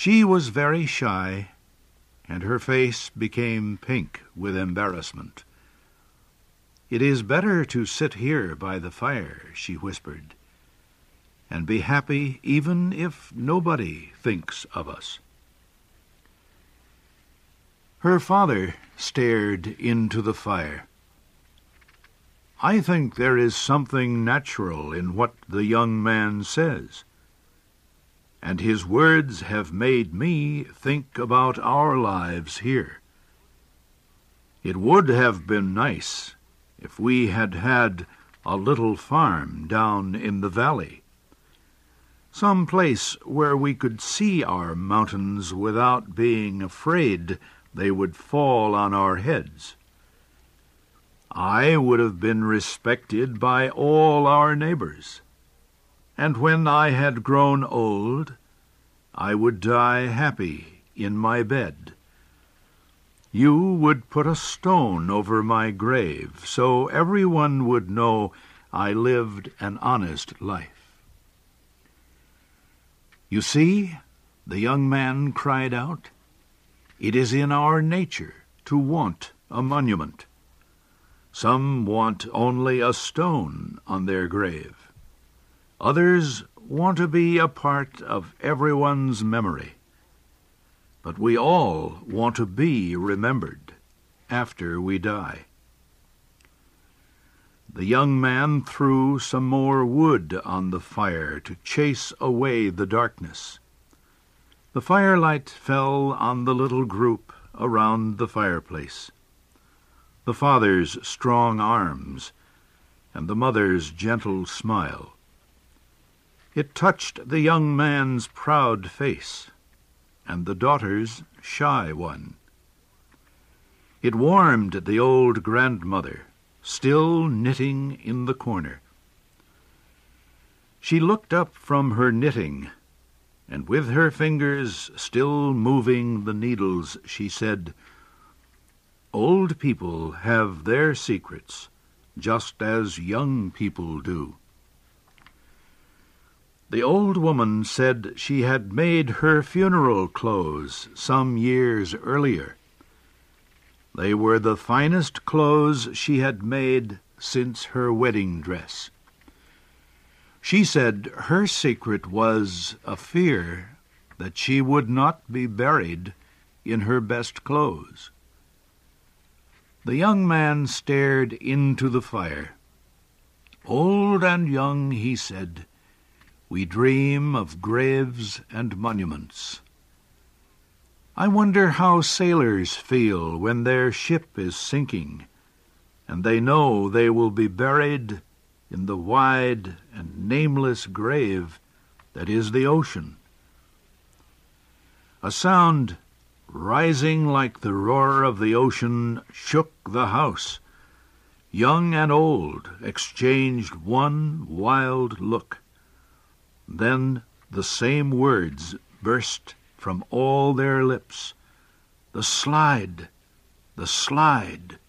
She was very shy, and her face became pink with embarrassment. "It is better to sit here by the fire," she whispered, "and be happy even if nobody thinks of us." Her father stared into the fire. "I think there is something natural in what the young man says, and his words have made me think about our lives here. It would have been nice if we had had a little farm down in the valley, some place where we could see our mountains without being afraid they would fall on our heads. I would have been respected by all our neighbors, and when I had grown old, I would die happy in my bed. You would put a stone over my grave, so everyone would know I lived an honest life." "You see," the young man cried out, "it is in our nature to want a monument. Some want only a stone on their grave. Others want to be a part of everyone's memory. But we all want to be remembered after we die." The young man threw some more wood on the fire to chase away the darkness. The firelight fell on the little group around the fireplace. The father's strong arms and the mother's gentle smile. It touched the young man's proud face and the daughter's shy one. It warmed the old grandmother, still knitting in the corner. She looked up from her knitting, and with her fingers still moving the needles, she said, "Old people have their secrets, just as young people do." The old woman said she had made her funeral clothes some years earlier. They were the finest clothes she had made since her wedding dress. She said her secret was a fear that she would not be buried in her best clothes. The young man stared into the fire. "Old and young," he said, "we dream of graves and monuments. I wonder how sailors feel when their ship is sinking, and they know they will be buried in the wide and nameless grave that is the ocean." A sound rising like the roar of the ocean shook the house. Young and old exchanged one wild look. Then the same words burst from all their lips. "The slide! The slide!